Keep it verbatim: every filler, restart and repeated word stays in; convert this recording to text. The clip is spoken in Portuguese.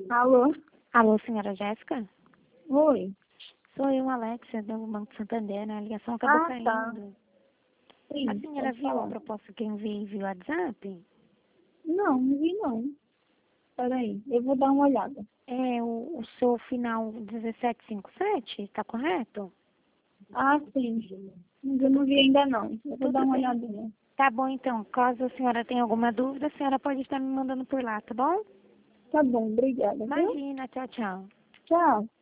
Alô? Alô, senhora Jéssica? Oi. Sou eu, Alexia, do Banco Santander, né? A ligação acabou Ah, caindo. tá. Sim, A senhora pode viu a falar. proposta que eu enviei via WhatsApp? Não, não vi não. Peraí, eu vou dar uma olhada. É o, o seu final dezessete cinquenta e sete, tá correto? Ah, sim. Mas eu não vi ainda não. Eu vou dar Tudo uma bem. olhadinha. Tá bom, então. Caso a senhora tenha alguma dúvida, a senhora pode estar me mandando por lá, tá bom? Tá bom, obrigada, viu? Imagina, tchau, tchau. Tchau.